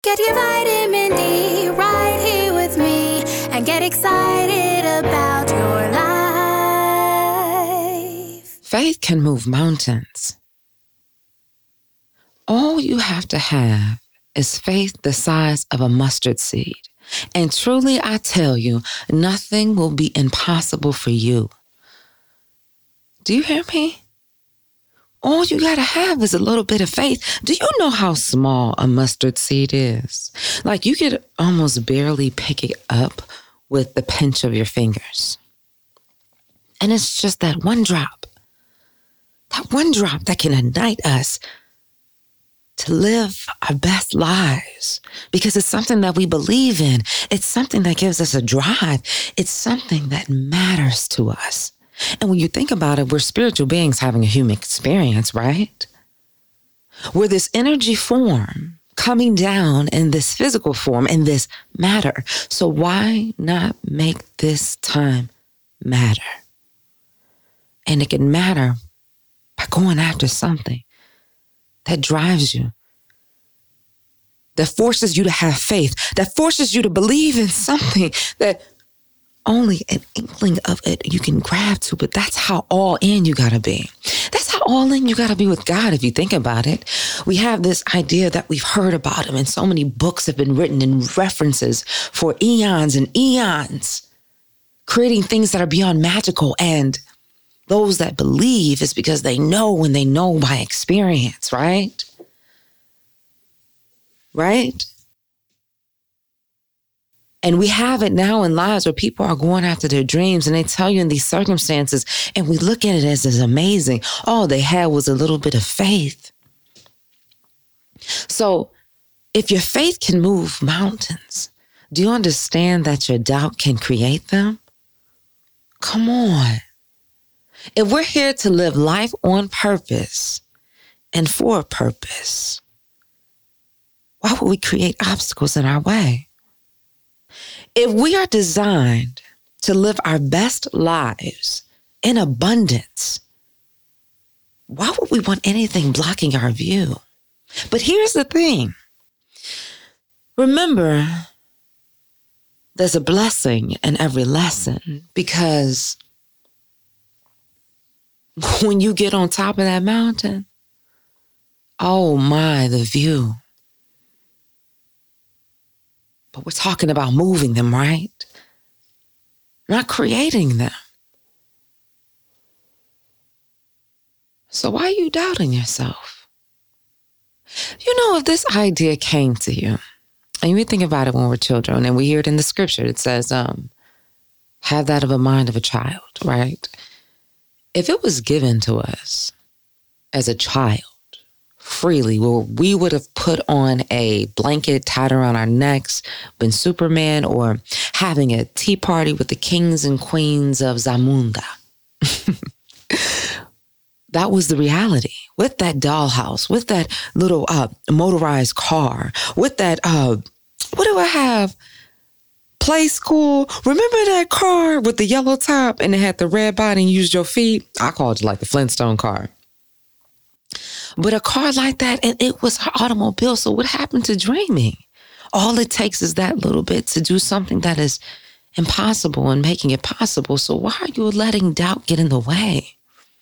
Get your vitamin D right here with me and get excited about your life. Faith can move mountains. All you have to have is faith the size of a mustard seed. And truly, I tell you, nothing will be impossible for you. Do you hear me? All you got to have is a little bit of faith. Do you know how small a mustard seed is? Like you could almost barely pick it up with the pinch of your fingers. And it's just that one drop that can ignite us to live our best lives because it's something that we believe in. It's something that gives us a drive. It's something that matters to us. And when you think about it, we're spiritual beings having a human experience, right? We're this energy form coming down in this physical form, in this matter. So why not make this time matter? And it can matter by going after something that drives you, that forces you to have faith, that forces you to believe in something that only an inkling of it you can grab to, but that's how all in you gotta be. That's how all in you gotta be with God if you think about it. We have this idea that we've heard about him and so many books have been written in references for eons and eons, creating things that are beyond magical. And those that believe is because they know when they know by experience, right? Right? And we have it now in lives where people are going after their dreams and they tell you in these circumstances, and we look at it as amazing. All they had was a little bit of faith. So if your faith can move mountains, do you understand that your doubt can create them? Come on. If we're here to live life on purpose and for a purpose, why would we create obstacles in our way? If we are designed to live our best lives in abundance, why would we want anything blocking our view? But here's the thing. Remember, there's a blessing in every lesson because when you get on top of that mountain, oh my, the view. But we're talking about moving them, right? Not creating them. So why are you doubting yourself? You know, if this idea came to you, and we think about it when we're children, and we hear it in the scripture, it says, have that of a mind of a child, right? If it was given to us as a child, freely, where we would have put on a blanket tied around our necks, been Superman, or having a tea party with the kings and queens of Zamunda. That was the reality. With that dollhouse, with that little motorized car, with that, what do I have? Play school. Remember that car with the yellow top and it had the red body and you used your feet? I called it like the Flintstone car. But a car like that, and it was her automobile. So what happened to dreaming? All it takes is that little bit to do something that is impossible and making it possible. So why are you letting doubt get in the way?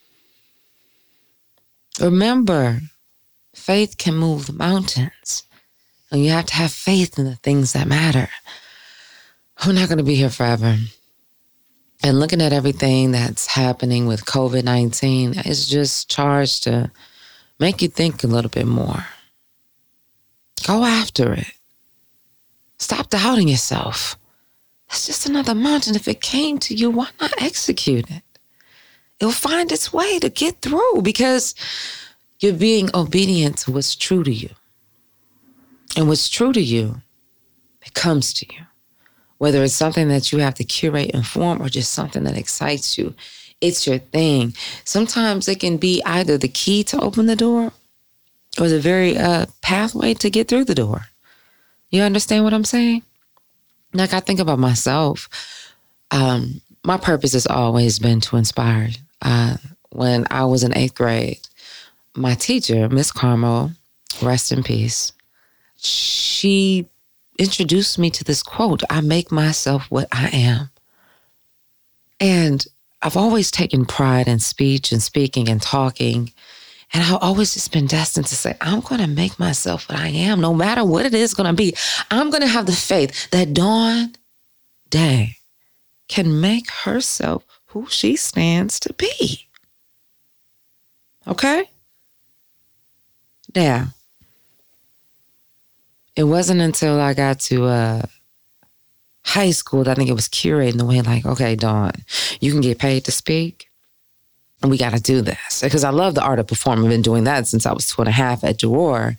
Remember, faith can move mountains. And you have to have faith in the things that matter. We're not going to be here forever. And looking at everything that's happening with COVID-19, it's just charged to make you think a little bit more. Go after it. Stop doubting yourself. That's just another mountain. If it came to you, why not execute it? It'll find its way to get through because you're being obedient to what's true to you. And what's true to you, it comes to you. Whether it's something that you have to curate and form or just something that excites you. It's your thing. Sometimes it can be either the key to open the door or the very pathway to get through the door. You understand what I'm saying? Like I think about myself. My purpose has always been to inspire. When I was in 8th grade, my teacher, Miss Carmel, rest in peace, she introduced me to this quote, I make myself what I am. And I've always taken pride in speech and speaking and talking. And I've always just been destined to say, I'm going to make myself what I am, no matter what it is going to be. I'm going to have the faith that Dawn Day can make herself who she stands to be. Okay? Now, it wasn't until I got to high school that I think it was curating the way, like, okay, Dawn, you can get paid to speak. And we got to do this. Because I love the art of performing. I've been doing that since I was 2.5 at Jaror.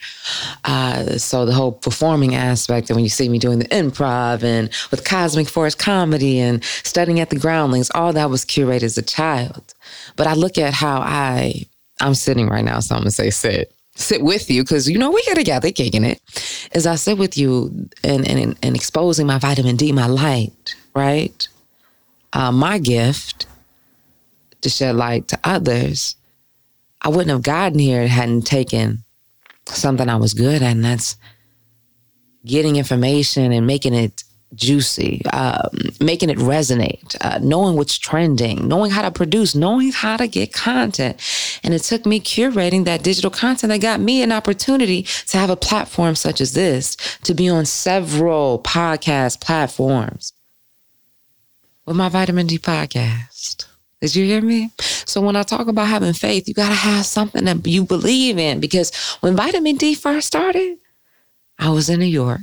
So the whole performing aspect, and when you see me doing the improv and with Cosmic Forest Comedy and studying at the Groundlings, all that was curated as a child. But I look at how I'm sitting right now, so I'm going to say sit with you, because, we get together kicking it, as I sit with you and exposing my vitamin D, my light, right? My gift to shed light to others. I wouldn't have gotten here if it hadn't taken something I was good at, and that's getting information and making it juicy, making it resonate, knowing what's trending, knowing how to produce, knowing how to get content. And it took me curating that digital content that got me an opportunity to have a platform such as this, to be on several podcast platforms with my Vitamin D podcast. Did you hear me? So when I talk about having faith, you got to have something that you believe in. Because when Vitamin D first started, I was in New York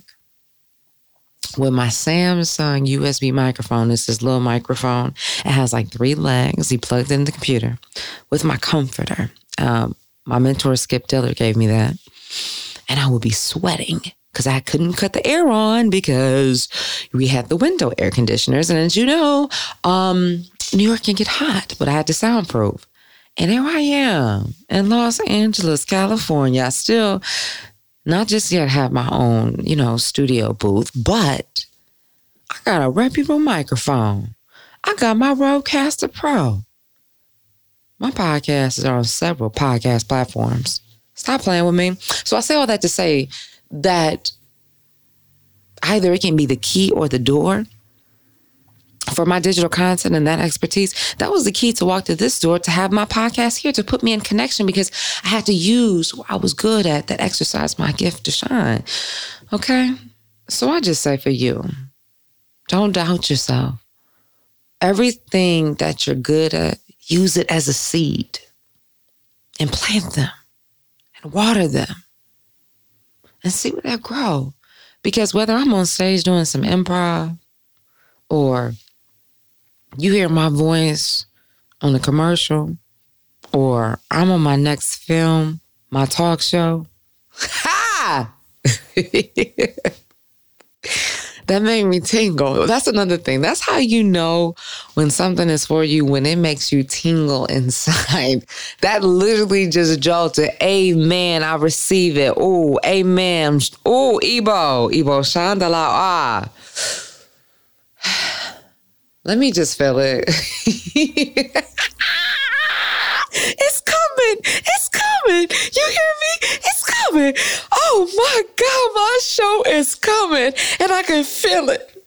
with my Samsung USB microphone. It's this little microphone. It has like 3 legs. He plugged in the computer with my comforter. My mentor, Skip Diller, gave me that. And I would be sweating because I couldn't cut the air on because we had the window air conditioners. And as you know, New York can get hot, but I had to soundproof. And here I am in Los Angeles, California. I still not just yet have my own, studio booth, but I got a reputable microphone. I got my Rodecaster Pro. My podcast is on several podcast platforms. Stop playing with me. So I say all that to say that either it can be the key or the door for my digital content and that expertise. That was the key to walk to this door, to have my podcast here, to put me in connection, because I had to use what I was good at, that exercise my gift to shine. Okay? So I just say for you, don't doubt yourself. Everything that you're good at, use it as a seed and plant them and water them and see where they grow. Because whether I'm on stage doing some improv or you hear my voice on a commercial, or I'm on my next film, my talk show. Ha! That made me tingle. That's another thing. That's how you know when something is for you, when it makes you tingle inside. That literally just jolted. Amen. I receive it. Oh, amen. Oh, Igbo. Shandala. Ah. Let me just feel it. It's coming. It's coming. You hear me? It's coming. Oh my God, my show is coming. And I can feel it.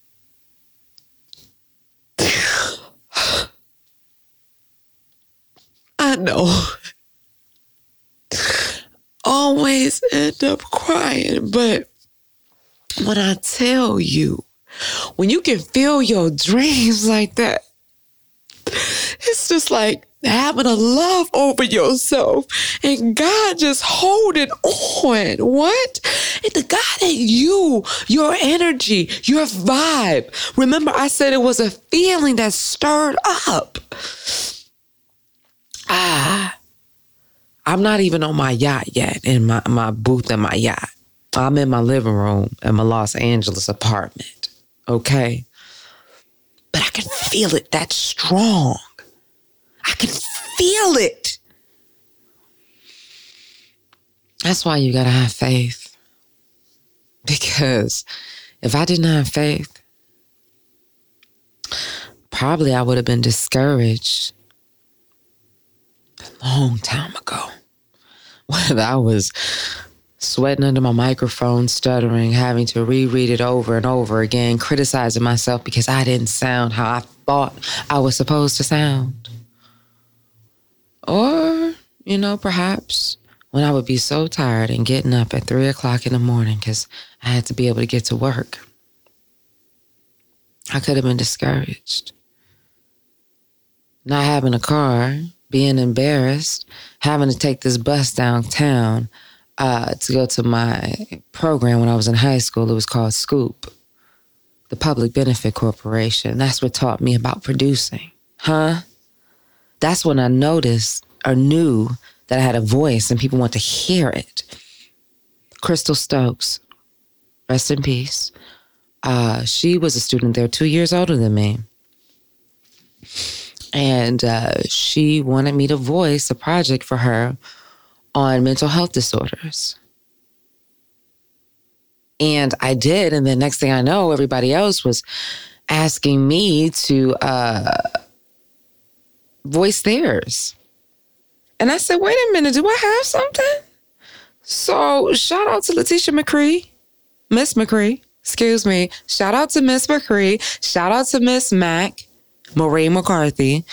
I know. Always end up crying. But when I tell you, when you can feel your dreams like that, it's just like having a love over yourself and God just holding on. What? And the God that your energy, your vibe. Remember, I said it was a feeling that stirred up. I'm not even on my yacht yet, in my booth in my yacht. I'm in my living room in my Los Angeles apartment. Okay? But I can feel it that strong. I can feel it. That's why you gotta have faith. Because if I didn't have faith, probably I would have been discouraged a long time ago. Whether I was sweating under my microphone, stuttering, having to reread it over and over again, criticizing myself because I didn't sound how I thought I was supposed to sound. Or, perhaps when I would be so tired and getting up at 3 o'clock in the morning because I had to be able to get to work. I could have been discouraged. Not having a car, being embarrassed, having to take this bus downtown to go to my program when I was in high school. It was called SCOOP, the Public Benefit Corporation. That's what taught me about producing. That's when I noticed or knew that I had a voice and people want to hear it. Crystal Stokes, rest in peace. She was a student there 2 years older than me. And she wanted me to voice a project for her on mental health disorders. And I did. And the next thing I know, everybody else was asking me to voice theirs. And I said, wait a minute, do I have something? So shout out to Letitia McCree, Miss McCree, excuse me. Shout out to Miss McCree. Shout out to Miss Mac. Maureen McCarthy,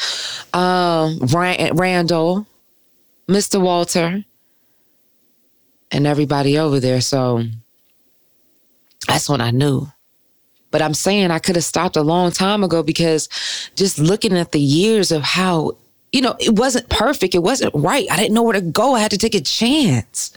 Randall, Mr. Walter, and everybody over there. So that's when I knew. But I'm saying I could have stopped a long time ago because just looking at the years of how, it wasn't perfect. It wasn't right. I didn't know where to go. I had to take a chance.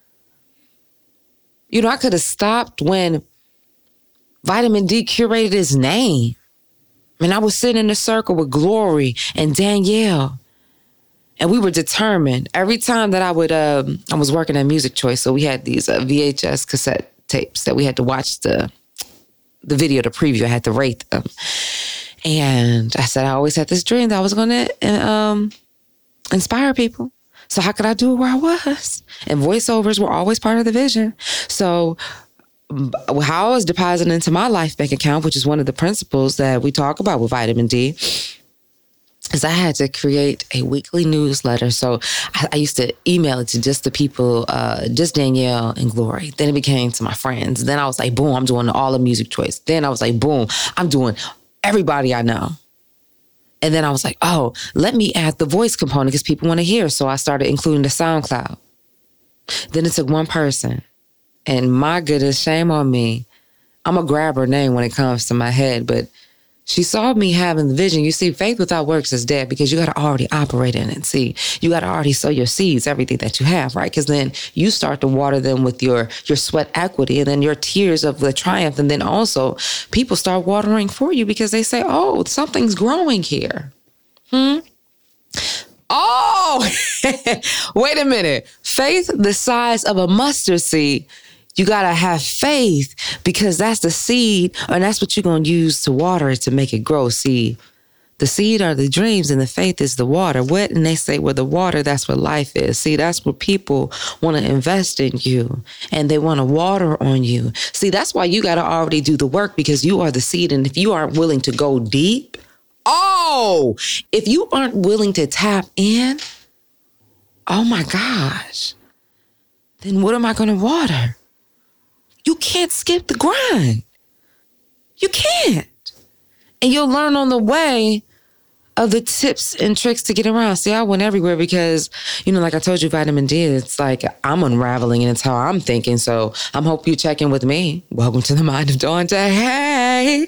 I could have stopped when Vitamin D curated his name. And I was sitting in a circle with Glory and Danielle. And we were determined. Every time that I was working at Music Choice, so we had these VHS cassette tapes that we had to watch the video, the preview. I had to rate them. And I said, I always had this dream that I was going to inspire people. So how could I do it where I was? And voiceovers were always part of the vision. So how I was depositing into my Life Bank account, which is one of the principles that we talk about with Vitamin D, is I had to create a weekly newsletter. So I used to email it to just the people, just Danielle and Glory. Then it became to my friends. Then I was like, boom, I'm doing all of Music Choice. Then I was like, boom, I'm doing everybody I know. And then I was like, oh, let me add the voice component because people want to hear. So I started including the SoundCloud. Then it took one person. And my goodness, shame on me. I'm going to grab her name when it comes to my head, but she saw me having the vision. You see, faith without works is dead because you got to already operate in it. See, you got to already sow your seeds, everything that you have, right? Because then you start to water them with your sweat equity and then your tears of the triumph. And then also people start watering for you because they say, oh, something's growing here. Oh, wait a minute. Faith the size of a mustard seed. You got to have faith because that's the seed and that's what you're going to use to water it to make it grow. See, the seed are the dreams and the faith is the water. What? And they say, well, the water, that's what life is. See, that's where people want to invest in you and they want to water on you. See, that's why you got to already do the work because you are the seed. And if you aren't willing to go deep, if you aren't willing to tap in, oh my gosh, then what am I going to water? You can't skip the grind. You can't. And you'll learn on the way of the tips and tricks to get around. See, I went everywhere because, like I told you, Vitamin D, it's like I'm unraveling and it's how I'm thinking. So I'm hoping you check in with me. Welcome to the Mind of Dante. Hey.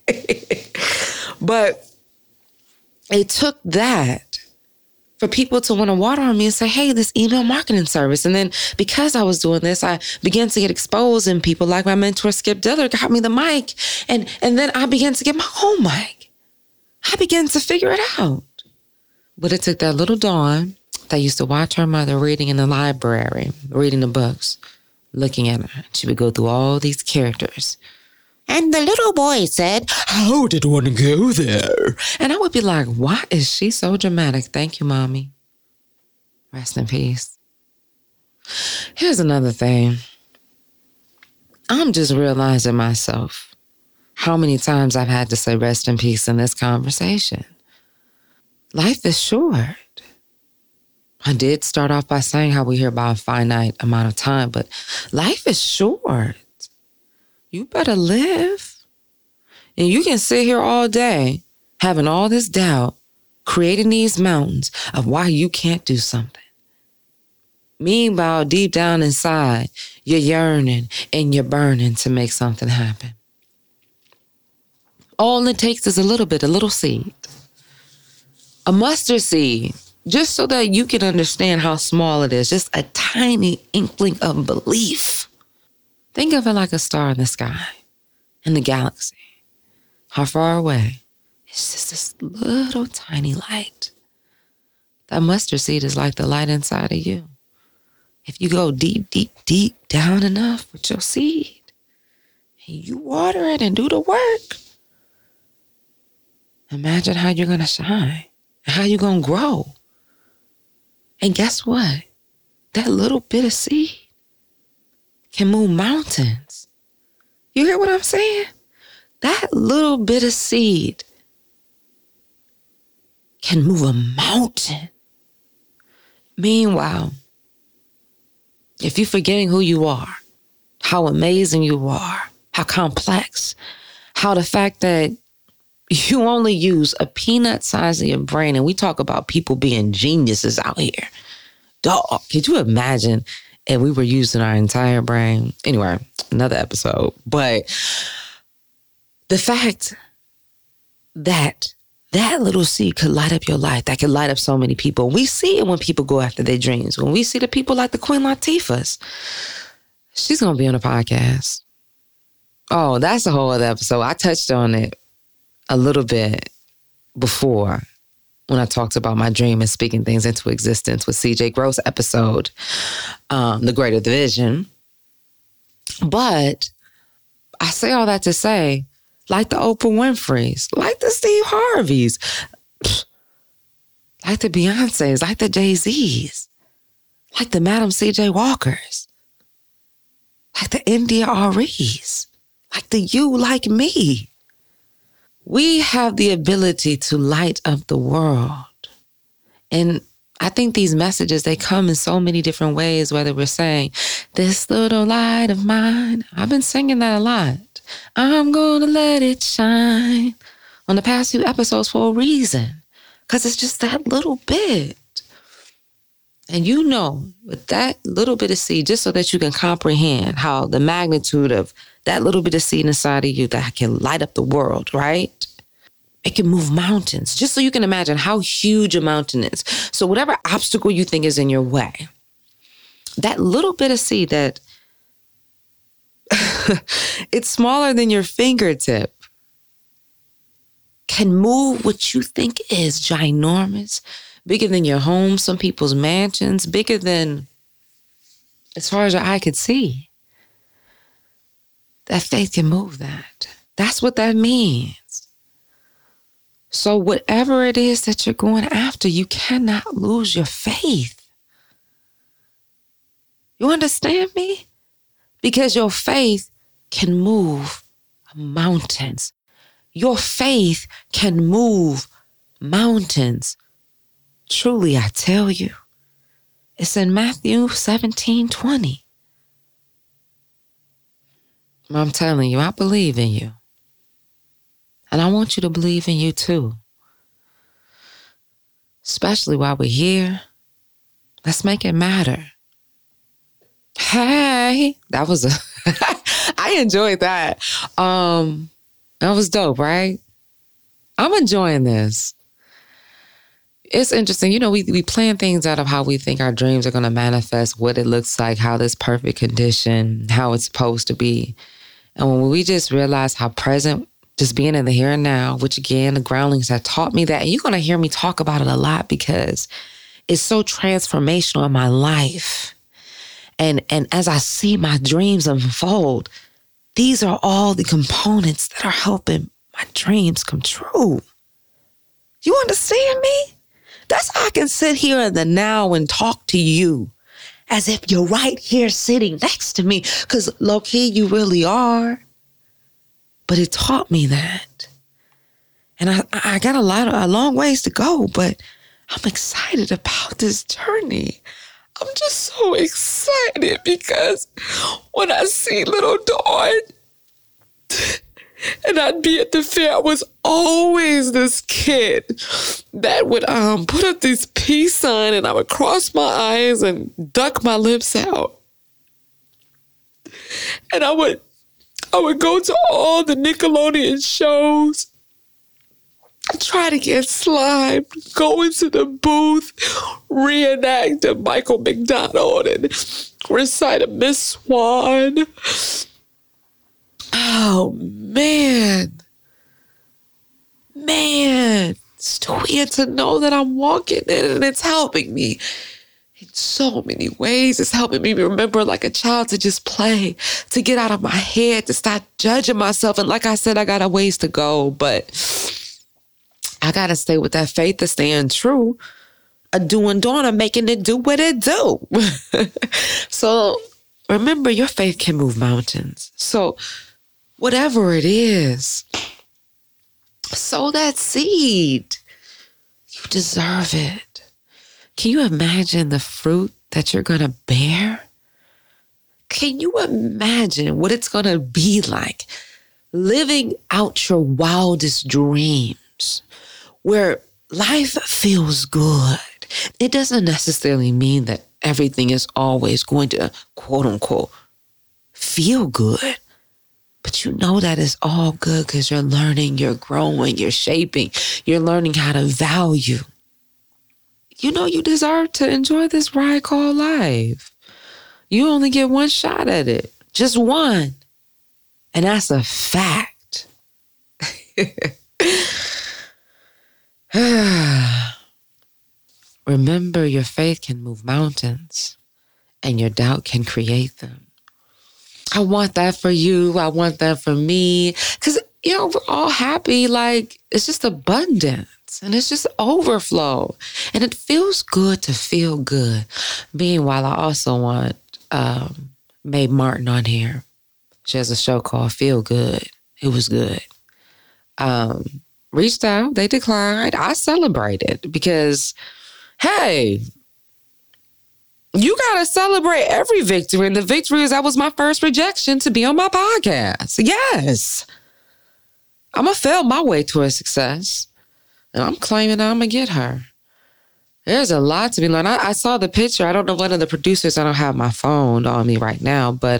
But it took that for people to want to water on me and say, hey, this email marketing service. And then because I was doing this, I began to get exposed and people like my mentor, Skip Diller, got me the mic. And then I began to get my own mic. I began to figure it out. But it took that little Dawn that used to watch her mother reading in the library, reading the books, looking at her. She would go through all these characters. And the little boy said, how did one go there? And I would be like, why is she so dramatic? Thank you, Mommy. Rest in peace. Here's another thing. I'm just realizing myself how many times I've had to say rest in peace in this conversation. Life is short. I did start off by saying how we hear about a finite amount of time, but life is short. You better live. And you can sit here all day having all this doubt, creating these mountains of why you can't do something. Meanwhile, deep down inside, you're yearning and you're burning to make something happen. All it takes is a little seed. A mustard seed, just so that you can understand how small it is, just a tiny inkling of belief. Think of it like a star in the sky, in the galaxy. How far away? It's just this little tiny light. That mustard seed is like the light inside of you. If you go deep, deep, deep down enough with your seed, and you water it and do the work, imagine how you're going to shine and how you're going to grow. And guess what? That little bit of seed can move mountains. You hear what I'm saying? That little bit of seed can move a mountain. Meanwhile, if you're forgetting who you are, how amazing you are, how complex, how the fact that you only use a peanut size of your brain, and we talk about people being geniuses out here. Dog, could you imagine if we were using our entire brain? Anyway, another episode. But the fact that that little seed could light up your life, that could light up so many people. We see it when people go after their dreams. When we see the people like the Queen Latifahs, she's going to be on a podcast. Oh, that's a whole other episode. I touched on it a little bit before when I talked about my dream and speaking things into existence with CJ Gross episode, The Greater Division. But I say all that to say, like the Oprah Winfreys, like the Steve Harveys, like the Beyoncés, like the Jay-Z's, like the Madam C.J. Walkers, like the India Aries, like the You Like Me. We have the ability to light up the world. And I think these messages, they come in so many different ways, whether we're saying, this little light of mine. I've been singing that a lot. I'm gonna let it shine on the past few episodes for a reason. Because it's just that little bit. And you know, with that little bit of seed, just so that you can comprehend how the magnitude of that little bit of seed inside of you that can light up the world, right? It can move mountains, just so you can imagine how huge a mountain is. So whatever obstacle you think is in your way, that little bit of seed that it's smaller than your fingertip can move what you think is ginormous, bigger than your home, some people's mansions, bigger than as far as your eye could see. That faith can move that. That's what that means. So whatever it is that you're going after, you cannot lose your faith. You understand me? Because your faith can move mountains. Your faith can move mountains. Truly, I tell you. It's in Matthew 17:20. I'm telling you, I believe in you. And I want you to believe in you too. Especially while we're here. Let's make it matter. Hey, that was I enjoyed that. That was dope, right? I'm enjoying this. It's interesting. You know, we plan things out of how we think our dreams are going to manifest, what it looks like, how this perfect condition, how it's supposed to be. And when we just realize how present, just being in the here and now, which again, the groundlings have taught me that. And you're going to hear me talk about it a lot because it's so transformational in my life. And as I see my dreams unfold, these are all the components that are helping my dreams come true. You understand me? That's how I can sit here in the now and talk to you as if you're right here sitting next to me. Because low-key, you really are. But it taught me that. And I got a long ways to go, but I'm excited about this journey. I'm just so excited because when I see little Dawn and I'd be at the fair, I was always this kid that would put up this peace sign and I would cross my eyes and duck my lips out. And I would go to all the Nickelodeon shows, try to get slimed, go into the booth, reenact a Michael McDonald and recite a Miss Swan. Oh, man. Stewie, and to know that I'm walking in and it's helping me in so many ways. It's helping me remember like a child to just play, to get out of my head, to stop judging myself. And like I said, I got a ways to go, but I got to stay with that faith of staying true, of doing Dawn, of making it do what it do. So remember, your faith can move mountains. So whatever it is, sow that seed. You deserve it. Can you imagine the fruit that you're going to bear? Can you imagine what it's going to be like living out your wildest dreams where life feels good? It doesn't necessarily mean that everything is always going to, quote unquote, feel good. But you know that it's all good because you're learning, you're growing, you're shaping, you're learning how to value. You know you deserve to enjoy this ride called life. You only get one shot at it, just one. And that's a fact. Remember, your faith can move mountains and your doubt can create them. I want that for you. I want that for me. Because, we're all happy. Like, it's just abundance and it's just overflow. And it feels good to feel good. Meanwhile, I also want Mae Martin on here. She has a show called Feel Good. It was good. Reached out. They declined. I celebrated because, hey, you got to celebrate every victory. And the victory is that was my first rejection to be on my podcast. Yes. I'm going to fail my way towards success. And I'm claiming I'm going to get her. There's a lot to be learned. I saw the picture. I don't know one of the producers. I don't have my phone on me right now. But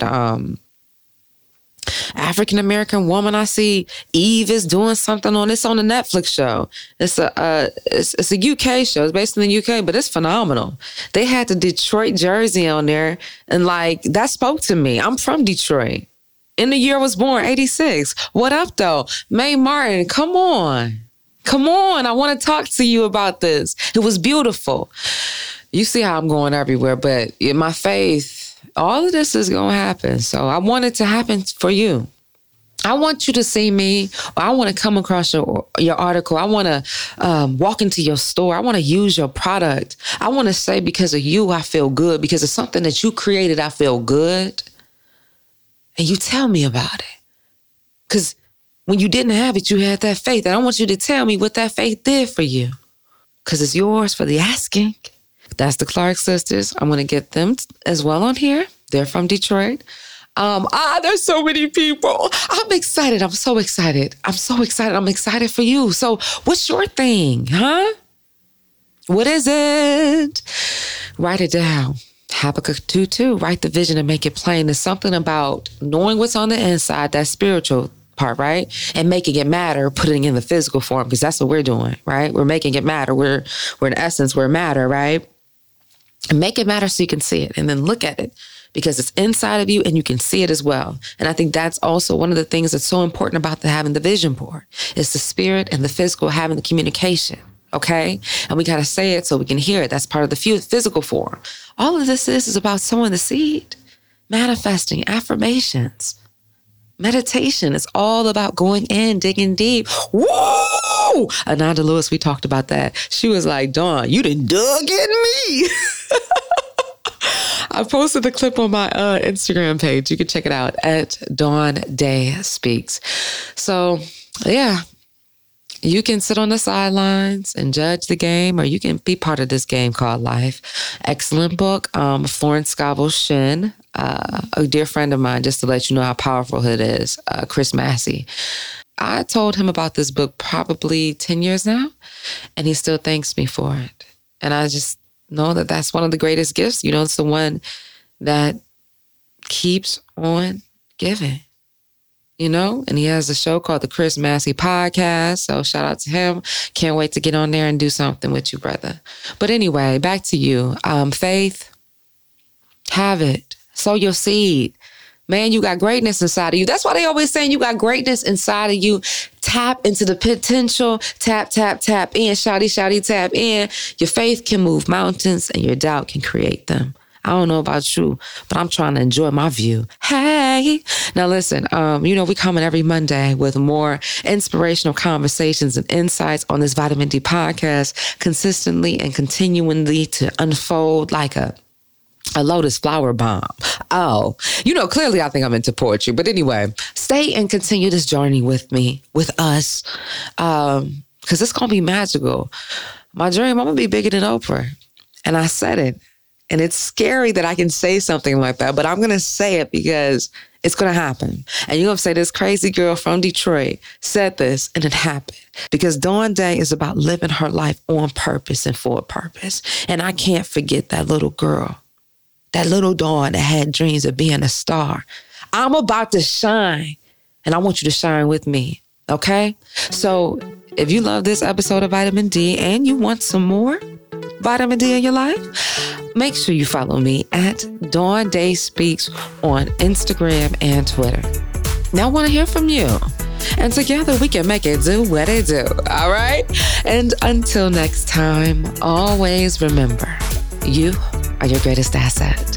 African-American woman I see, Eve is doing something on the Netflix show. It's a UK show. It's based in the UK, but it's phenomenal. They had the Detroit jersey on there, and like that spoke to me. I'm from Detroit. In the year I was born, 86. What up though? Mae Martin, come on. I want to talk to you about this. It was beautiful. You see how I'm going everywhere, but in my faith, all of this is going to happen. So I want it to happen for you. I want you to see me. I want to come across your article. I want to walk into your store. I want to use your product. I want to say because of you, I feel good. Because of something that you created, I feel good. And you tell me about it. Because when you didn't have it, you had that faith. And I want you to tell me what that faith did for you. Because it's yours for the asking. That's the Clark sisters. I'm going to get them as well on here. They're from Detroit. There's so many people. I'm excited. I'm so excited. I'm excited for you. So what's your thing, huh? What is it? Write it down. Habakkuk 2:2. Write the vision and make it plain. There's something about knowing what's on the inside, that spiritual part, right? And making it matter, putting it in the physical form, because that's what we're doing, right? We're making it matter. We're in essence, we're matter, right? And make it matter so you can see it and then look at it because it's inside of you and you can see it as well. And I think that's also one of the things that's so important about having the vision board is the spirit and the physical having the communication, okay? And we got to say it so we can hear it. That's part of the physical form. All of this is about sowing the seed, manifesting, affirmations. Meditation is all about going in, digging deep. Whoa! Ananda Lewis, we talked about that. She was like, Dawn, you done dug in me. I posted the clip on my Instagram page. You can check it out at Dawn Day Speaks. So, yeah, You can sit on the sidelines and judge the game, or you can be part of this game called life. Excellent book. Florence Scovel Shinn, a dear friend of mine, just to let you know how powerful it is, Chris Massey. I told him about this book probably 10 years now, and he still thanks me for it. And I just know that that's one of the greatest gifts. You know, it's the one that keeps on giving. You know, and he has a show called the Chris Massey Podcast. So shout out to him. Can't wait to get on there and do something with you, brother. But anyway, back to you. Faith, have it. Sow your seed. Man, you got greatness inside of you. That's why they always saying you got greatness inside of you. Tap into the potential. Tap, tap, tap in. Shouty, shouty, tap in. Your faith can move mountains and your doubt can create them. I don't know about you, but I'm trying to enjoy my view. Hey, now listen, we coming every Monday with more inspirational conversations and insights on this Vitamin D podcast, consistently and continually to unfold like a lotus flower bomb. Oh, clearly I think I'm into poetry. But anyway, stay and continue this journey with me, with us, because it's going to be magical. My dream, I'm going to be bigger than Oprah. And I said it. And it's scary that I can say something like that, but I'm going to say it because it's going to happen. And you're going to say, this crazy girl from Detroit said this, and it happened. Because Dawn Day is about living her life on purpose and for a purpose. And I can't forget that little girl, that little Dawn that had dreams of being a star. I'm about to shine, and I want you to shine with me, okay? So if you love this episode of Vitamin D and you want some more Vitamin D in your life, make sure you follow me at Dawn Day Speaks on Instagram and Twitter. Now I want to hear from you. And together we can make it do what it do. All right? And until next time, always remember, you are your greatest asset.